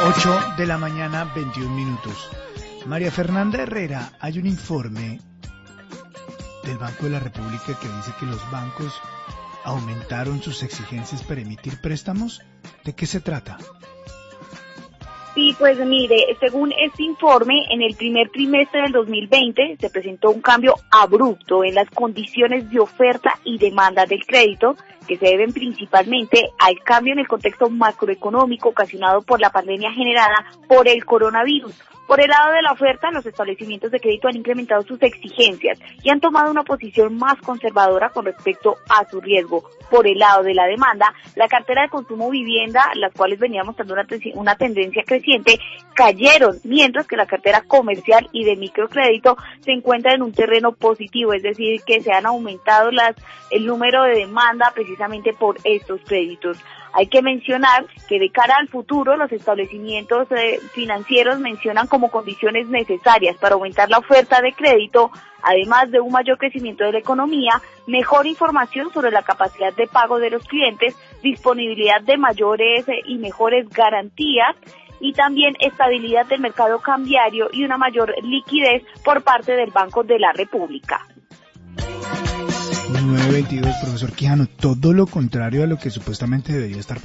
8 de la mañana, 21 minutos. María Fernanda Herrera, hay un informe del Banco de la República que dice que los bancos aumentaron sus exigencias para emitir préstamos. ¿De qué se trata? Sí, pues mire, según este informe, en el primer trimestre del 2020 se presentó un cambio abrupto en las condiciones de oferta y demanda del crédito, que se deben principalmente al cambio en el contexto macroeconómico ocasionado por la pandemia generada por el coronavirus. Por el lado de la oferta, los establecimientos de crédito han incrementado sus exigencias y han tomado una posición más conservadora con respecto a su riesgo. Por el lado de la demanda, la cartera de consumo vivienda, las cuales venían mostrando una tendencia creciente, cayeron, mientras que la cartera comercial y de microcrédito se encuentra en un terreno positivo, es decir, que se han aumentado el número de demanda precisamente por estos créditos. Hay que mencionar que de cara al futuro, los establecimientos financieros mencionan como condiciones necesarias para aumentar la oferta de crédito, además de un mayor crecimiento de la economía, mejor información sobre la capacidad de pago de los clientes, disponibilidad de mayores y mejores garantías, y también estabilidad del mercado cambiario y una mayor liquidez por parte del Banco de la República. 9:22, profesor Quijano, todo lo contrario a lo que supuestamente debería estar